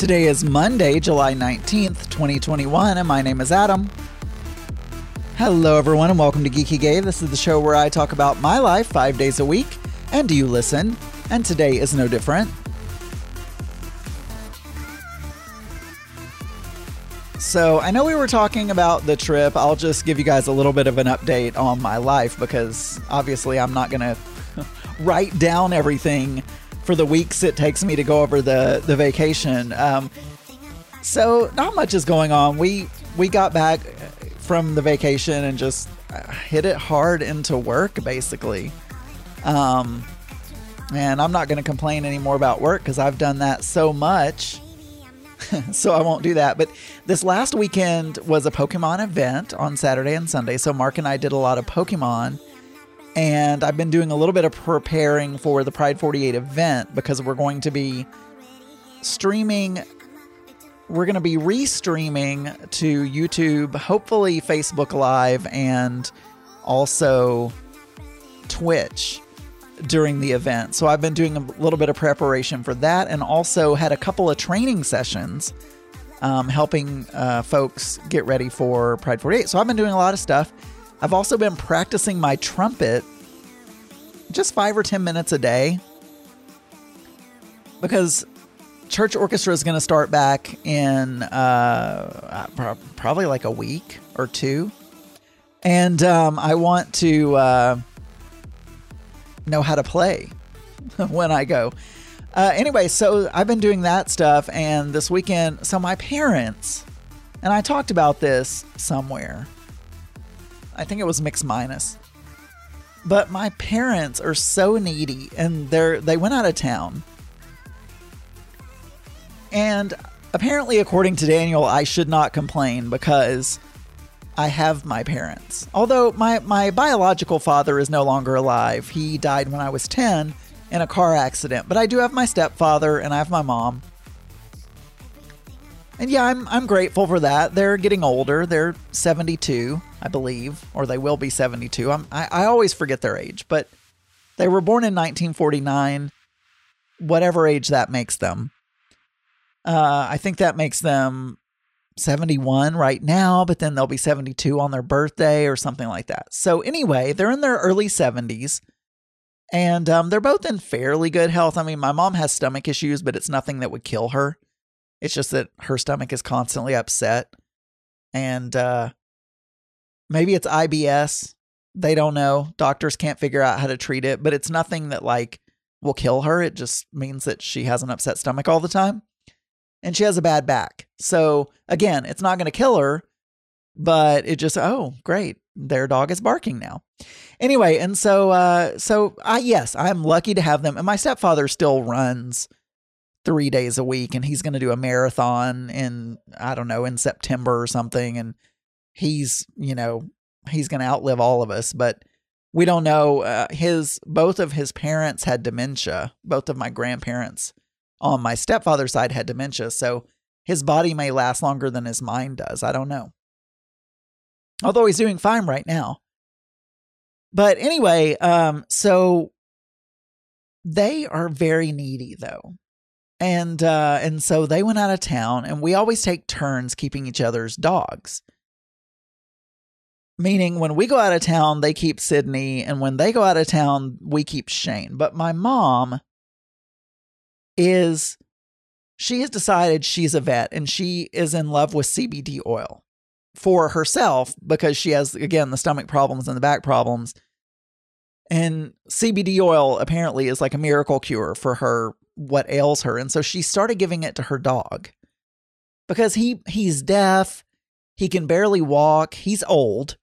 Today is Monday, July 19th, 2021, and my name is Adam. Hello, everyone, and welcome to Geeky Gay. This is the show where I talk about my life 5 days a week, and you listen, and today is no different. So, I know we were talking about the trip. I'll just give you guys a little bit of an update on my life because obviously I'm not going to write down everything for the weeks it takes me to go over the vacation. So not much is going on. We got back from the vacation and just hit it hard into work, basically. And I'm not going to complain anymore about work because I've done that so much. So I won't do that. But this last weekend was a Pokemon event on Saturday and Sunday. So Mark and I did a lot of Pokemon. And I've been doing a little bit of preparing for the Pride 48 event because we're going to be streaming. We're going to be restreaming to YouTube, hopefully Facebook Live, and also Twitch during the event. So I've been doing a little bit of preparation for that and also had a couple of training sessions helping folks get ready for Pride 48. So I've been doing a lot of stuff. I've also been practicing my trumpet just 5 or 10 minutes a day because church orchestra is going to start back in probably like a week or two. And I want to know how to play when I go. Anyway, so I've been doing that stuff. And this weekend, so my parents, and I talked about this somewhere. I think it was Mix Minus. But my parents are so needy and they went out of town. And apparently, according to Daniel, I should not complain because I have my parents. Although my biological father is no longer alive. He died when I was 10 in a car accident. But I do have my stepfather and I have my mom. And yeah, I'm grateful for that. They're getting older. They're 72, I believe, or they will be 72. I always forget their age, but they were born in 1949, whatever age that makes them. I think that makes them 71 right now, but then they'll be 72 on their birthday or something like that. So anyway, they're in their early 70s, and they're both in fairly good health. I mean, my mom has stomach issues, but it's nothing that would kill her. It's just that her stomach is constantly upset. And maybe it's IBS. They don't know. Doctors can't figure out how to treat it. But it's nothing that like will kill her. It just means that she has an upset stomach all the time. And she has a bad back. So again, it's not going to kill her. But it just, oh, great. Their dog is barking now. Anyway, and yes, I'm lucky to have them. And my stepfather still runs 3 days a week, and he's going to do a marathon in September or something. And he's going to outlive all of us, but we don't know. Both of his parents had dementia. Both of my grandparents on my stepfather's side had dementia. So his body may last longer than his mind does. I don't know. Although he's doing fine right now. But anyway, so they are very needy though. And so they went out of town, and we always take turns keeping each other's dogs. Meaning when we go out of town, they keep Sydney, and when they go out of town, we keep Shane. But my mom she has decided she's a vet, and she is in love with CBD oil for herself because she has, again, the stomach problems and the back problems. And CBD oil apparently is like a miracle cure for her, what ails her. And so she started giving it to her dog because he's deaf. He can barely walk. He's old.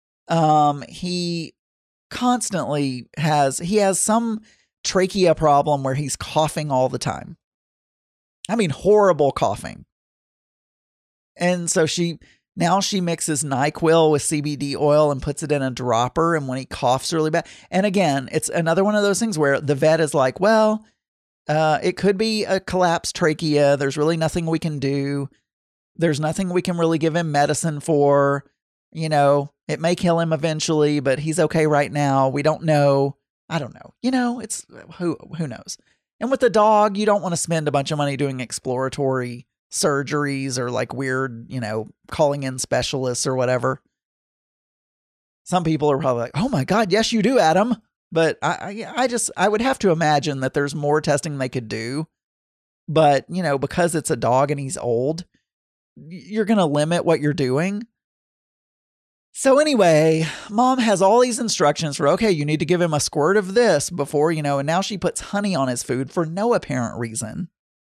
He constantly has some trachea problem where he's coughing all the time. I mean, horrible coughing. And so now she mixes NyQuil with CBD oil and puts it in a dropper. And when he coughs really bad, and again, it's another one of those things where the vet is like, well, it could be a collapsed trachea. There's really nothing we can do. There's nothing we can really give him medicine for. It may kill him eventually, but he's okay right now. We don't know. I don't know. It's who knows. And with the dog, you don't want to spend a bunch of money doing exploratory surgeries or like weird, calling in specialists or whatever. Some people are probably like, oh my God, yes, you do, Adam. But I would have to imagine that there's more testing they could do. But, because it's a dog and he's old, you're going to limit what you're doing. So anyway, Mom has all these instructions for, okay, you need to give him a squirt of this before, and now she puts honey on his food for no apparent reason.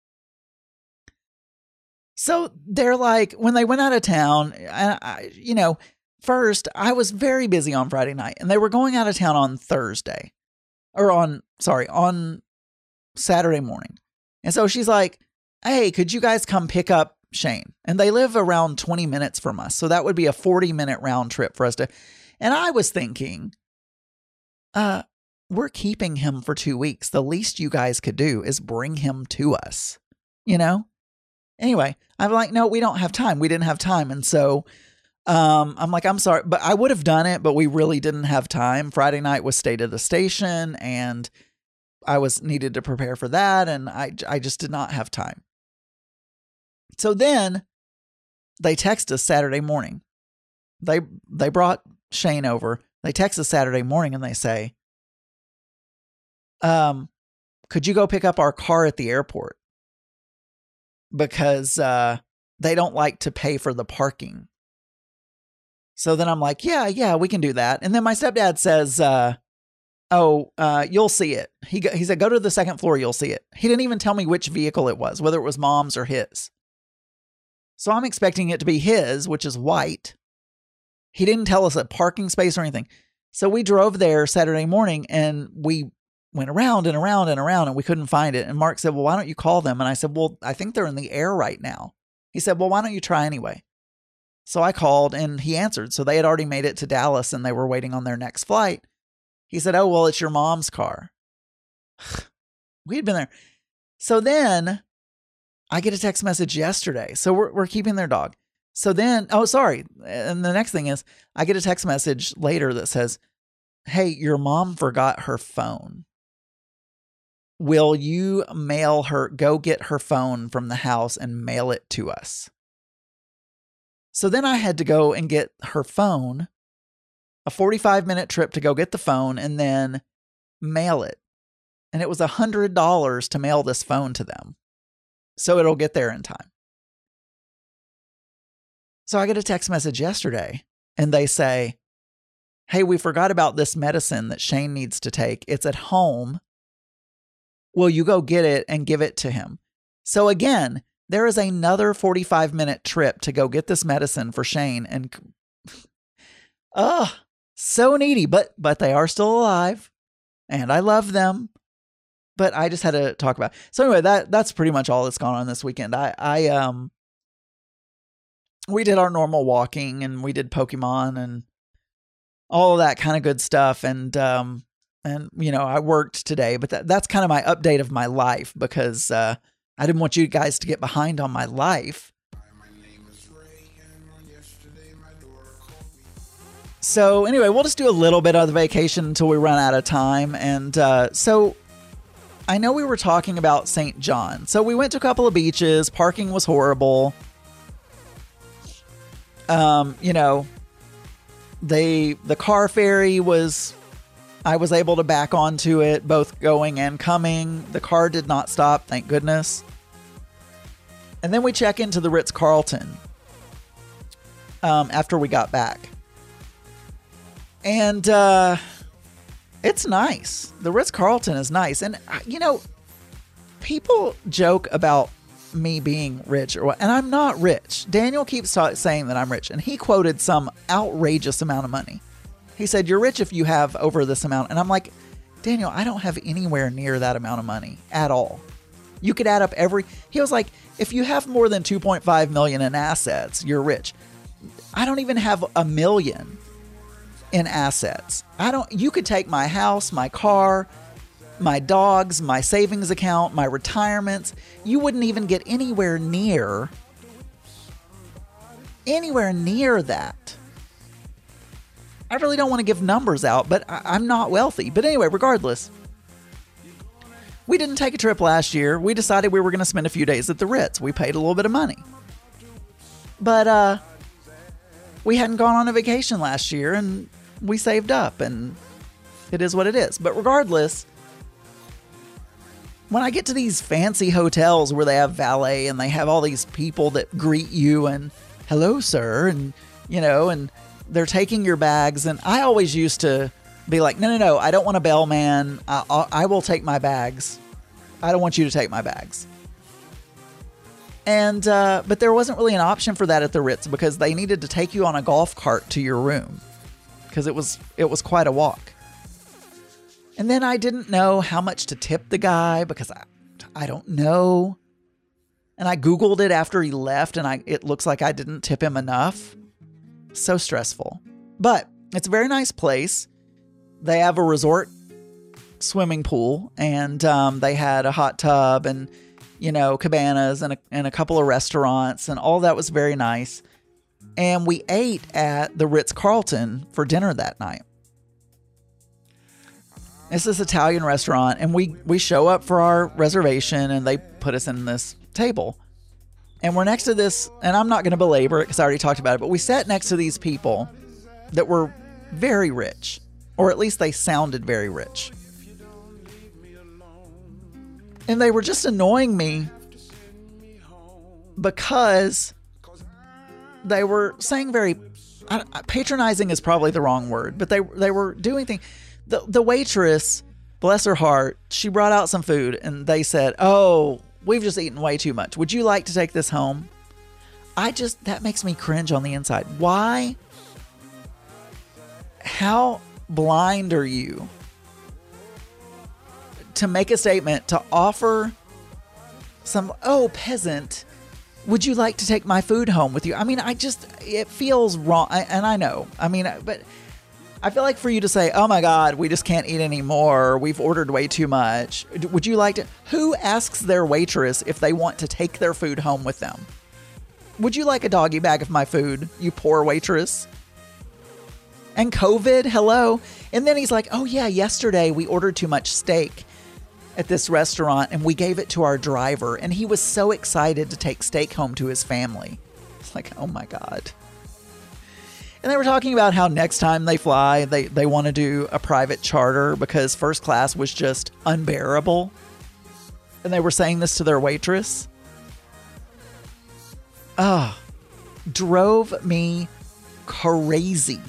So they're like, when they went out of town, first I was very busy on Friday night and they were going out of town on on Saturday morning. And so she's like, hey, could you guys come pick up Shane? And they live around 20 minutes from us. So that would be a 40-minute round trip for us to. And I was thinking, we're keeping him for 2 weeks. The least you guys could do is bring him to us, Anyway, I'm like, no, we don't have time. We didn't have time. And so I'm like, I'm sorry, but I would have done it, but we really didn't have time. Friday night was State of the Station and I was needed to prepare for that. And I just did not have time. So then they text us Saturday morning. They brought Shane over. They text us Saturday morning and they say, could you go pick up our car at the airport? Because they don't like to pay for the parking. So then I'm like, yeah, we can do that. And then my stepdad says, you'll see it. He said, go to the second floor, you'll see it. He didn't even tell me which vehicle it was, whether it was Mom's or his. So I'm expecting it to be his, which is white. He didn't tell us a parking space or anything. So we drove there Saturday morning and we went around and around and around and we couldn't find it. And Mark said, well, why don't you call them? And I said, well, I think they're in the air right now. He said, well, why don't you try anyway? So I called and he answered. So they had already made it to Dallas and they were waiting on their next flight. He said, oh, well, it's your mom's car. We had been there. So then I get a text message yesterday. So we're keeping their dog. So then, and the next thing is I get a text message later that says, hey, your mom forgot her phone. Will you go get her phone from the house and mail it to us? So then I had to go and get her phone, a 45-minute trip to go get the phone and then mail it. And it was $100 to mail this phone to them. So it'll get there in time. So I get a text message yesterday and they say, hey, we forgot about this medicine that Shane needs to take. It's at home. Will you go get it and give it to him? So again, there is another 45-minute trip to go get this medicine for Shane. And so needy, but they are still alive and I love them. But I just had to talk about it. So anyway, that's pretty much all that's gone on this weekend. We did our normal walking and we did Pokemon and all of that kind of good stuff. And I worked today, but that's kind of my update of my life because I didn't want you guys to get behind on my life. So anyway, we'll just do a little bit of the vacation until we run out of time. And so I know we were talking about St. John. So we went to a couple of beaches. Parking was horrible. The car ferry I was able to back onto it, both going and coming. The car did not stop, thank goodness. And then we check into the Ritz-Carlton after we got back. And it's nice. The Ritz-Carlton is nice. And, people joke about me being rich and I'm not rich. Daniel keeps saying that I'm rich and he quoted some outrageous amount of money. He said, you're rich if you have over this amount. And I'm like, Daniel, I don't have anywhere near that amount of money at all. You could add up he was like, if you have more than 2.5 million in assets, you're rich. I don't even have $1 million in assets. You could take my house, my car, my dogs, my savings account, my retirements. You wouldn't even get anywhere near that. I really don't want to give numbers out, but I'm not wealthy. But anyway, regardless, We didn't take a trip last year. We decided we were going to spend a few days at the Ritz. We paid a little bit of money. But we hadn't gone on a vacation last year, and we saved up, and it is what it is. But regardless, when I get to these fancy hotels where they have valet and they have all these people that greet you and, hello, sir, and, and they're taking your bags, and I always used to be like, no, I don't want a bellman. I will take my bags. I don't want you to take my bags. And, but there wasn't really an option for that at the Ritz because they needed to take you on a golf cart to your room because it was quite a walk. And then I didn't know how much to tip the guy because I don't know. And I Googled it after he left and it looks like I didn't tip him enough. So stressful. But it's a very nice place. They have a resort swimming pool and they had a hot tub and, cabanas and a couple of restaurants and all that was very nice. And we ate at the Ritz-Carlton for dinner that night. It's this Italian restaurant and we show up for our reservation and they put us in this table. And we're next to this, and I'm not going to belabor it because I already talked about it, but we sat next to these people that were very rich. Or at least they sounded very rich. And they were just annoying me because they were saying patronizing is probably the wrong word, but they were doing things. The waitress, bless her heart, she brought out some food and they said, "Oh, we've just eaten way too much. Would you like to take this home?" That makes me cringe on the inside. Why? How blind are you to make a statement to offer peasant, would you like to take my food home with you? I mean, it feels wrong. And I know, but I feel like for you to say, oh my God, we just can't eat anymore. We've ordered way too much. Would you like to, who asks their waitress if they want to take their food home with them? Would you like a doggy bag of my food, you poor waitress? And COVID, hello. And then he's like, oh yeah, yesterday we ordered too much steak at this restaurant and we gave it to our driver. And he was so excited to take steak home to his family. It's like, oh my God. And they were talking about how next time they fly, they want to do a private charter because first class was just unbearable. And they were saying this to their waitress. Drove me crazy.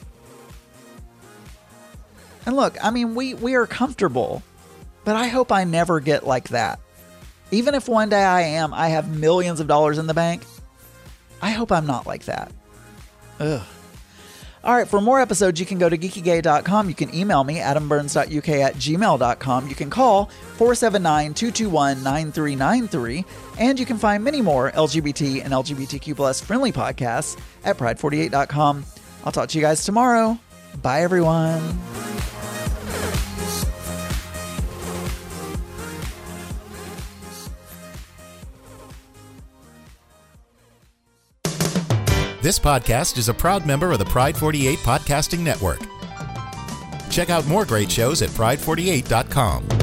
And look, we are comfortable, but I hope I never get like that. Even if one day I have millions of dollars in the bank, I hope I'm not like that. Ugh. All right, for more episodes, you can go to geekygay.com. You can email me, adamburns.uk@gmail.com. You can call 479-221-9393. And you can find many more LGBT and LGBTQ plus friendly podcasts at pride48.com. I'll talk to you guys tomorrow. Bye, everyone. This podcast is a proud member of the Pride 48 Podcasting Network. Check out more great shows at pride48.com.